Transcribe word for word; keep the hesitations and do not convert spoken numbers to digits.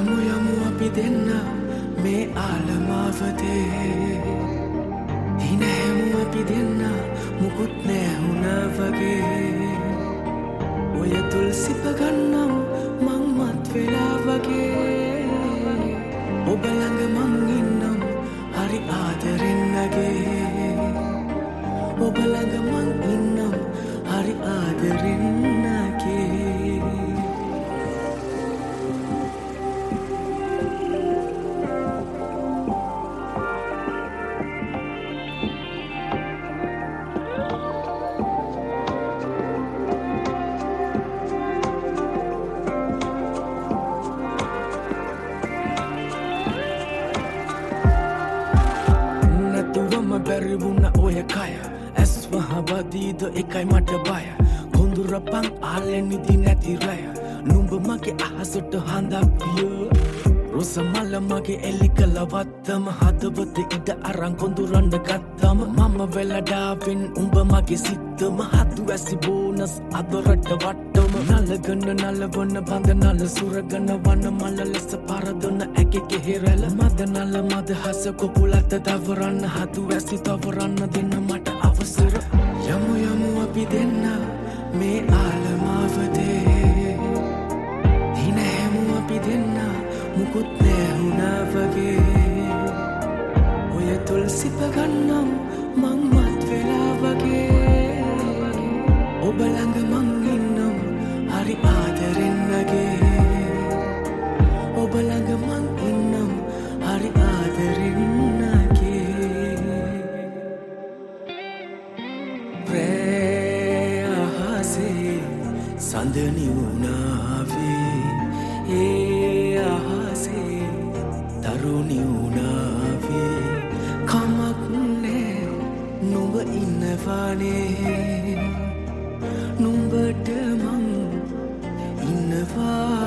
යමු යමු අපි දෙන්න මේ ආලමාවතේ හිනහැමු අපි දෙන්න මුකුත් නෑහුණා වගේ ඔය තුල් සිප ගන්නම් මං මත් වෙලා වගේ ඔබ ළඟ මං ඉන්නම් හරි ආදරෙන් නගේ ඔබ ළඟ මං ඉන්නම් හරි ආදරෙන් නගේ බැරි වුණ ඔය කය ඇස් වහබදීද එකයි මට බය කොඳුරපන් ආලෙන් නිදි නැති රැය නුඹ මගේ අහසට හඳක් විය රොස මල මගේ එලි කලවත්තම හදවත ඉඩ අරන් කොඳුරන්න ගත්තම මම වෙලඩාවෙන් උඹ මගේ සිත්තම හතු ඇසි බෝනස් අදරට වට්ටම නලගන්න නලවන්න බඳ නල සුරගන වන මල ලෙස පරදන ඇගේ කෙහෙරැල මද නල මද හස කොපුලත දවරන්න හතු ඇසි තවරන්න දෙන්න මට අවසර යමු යමු අපි දෙන්න මේ ආලමාවතේ හිනහැමු අපි දෙන්න මුකුත් නෑහුණා වගේ ඔය තුල් සිප ගන්නම් මං මත් වෙලා වගේ ඔබ ළඟ මං ඉන්නම් හරි ආදරෙන් නගේ ඔබ ළඟ මං ඉන්නම් හරි ආදරෙන් නගේ ප්‍රේ අහසේ සඳනි වුණාවේ ඒ අහසේ තරුණි වුණාවේ කමක් නෑ නුඹ ඉන්නවානේ නුඹට මං ඉන්නවා